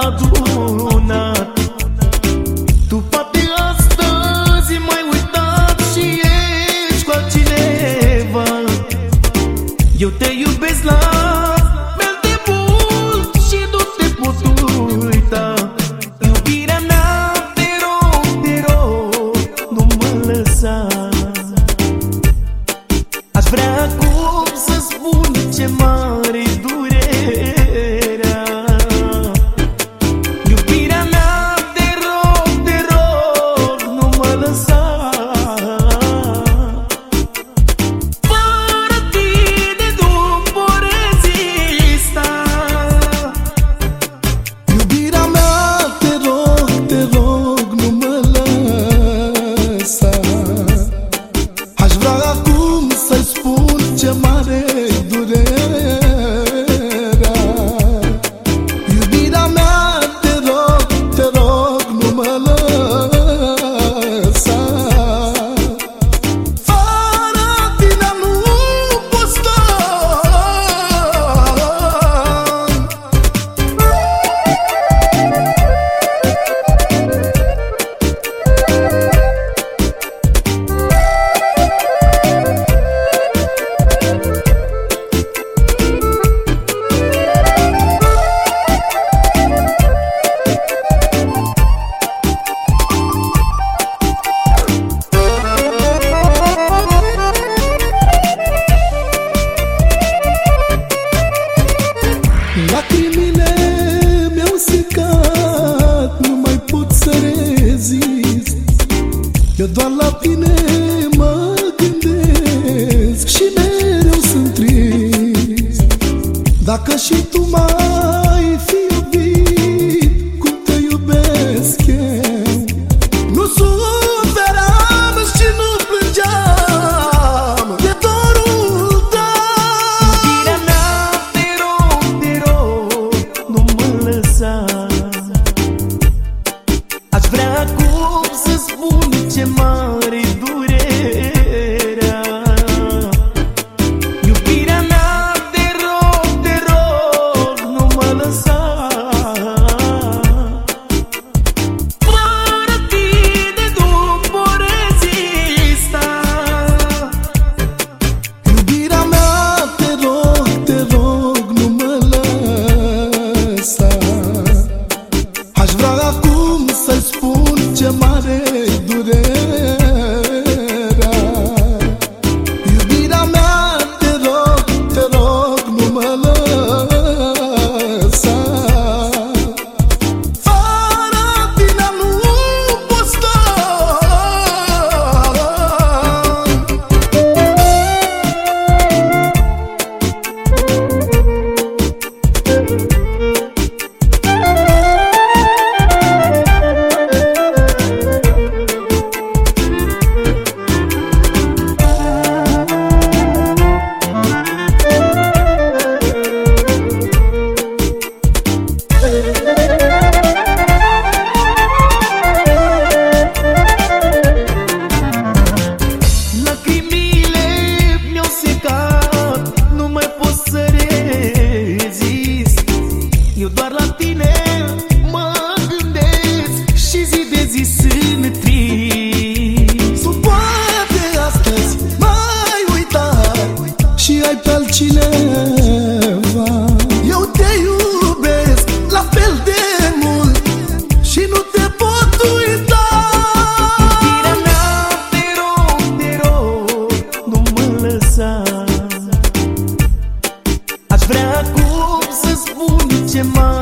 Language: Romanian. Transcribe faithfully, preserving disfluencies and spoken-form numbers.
adunat. Tu poate astăzi m-ai uitat și ești cu altcineva. Eu te iubesc la fel de mult și nu te pot uita. Iubirea mea, te rog, te rog, nu mă lăsa. Aș vrea acum să spun ce mare-i durerea. Iubirea mea, te rog, te rog, nu mă lăsa. Fără tine nu pot rezista. Iubirea mea, te rog, te rog, nu mă lăsa. Aș vrea acum să-i spun ce mare-i durerea. Iubirea mea, te rog, te rog, nu mă lăsa. Fără tine nu pot sta. Lacrimile mi-au secat, nu mai pot să rezist. Eu doar la tine mă gândesc și mereu sunt trist. Dacă și tu mai fi iubit cum te iubesc eu, nu suferam și nu plângeam de dorul tău. Iubirea mea, te rog, te rog, nu mă lăsa. Aș vrea acum să spun ce mare-i durerea. Iubirea mea, te rog, te rog, nu mă lăsa. Fără tine nu pot rezista. Iubirea mea, te rog, te rog, nu mă lăsa. Aș vrea acum să-i spun ce mare-i durerea. Iubirea mea, te rog, te rog, nu mă lăsa. Fără tine nu pot sta. Lacrimile mi-au secat, nu mai pot să rezist. Eu doar la tine mă gândesc și zi de zi sunt trist. Tu poate astăzi m-ai uitat și ai pe altcineva. Eu te iubesc la fel de mult și nu te pot uita. Iubirea mea, te rog, te rog, nu mă lăsa. Aș vrea acum să spun ce mare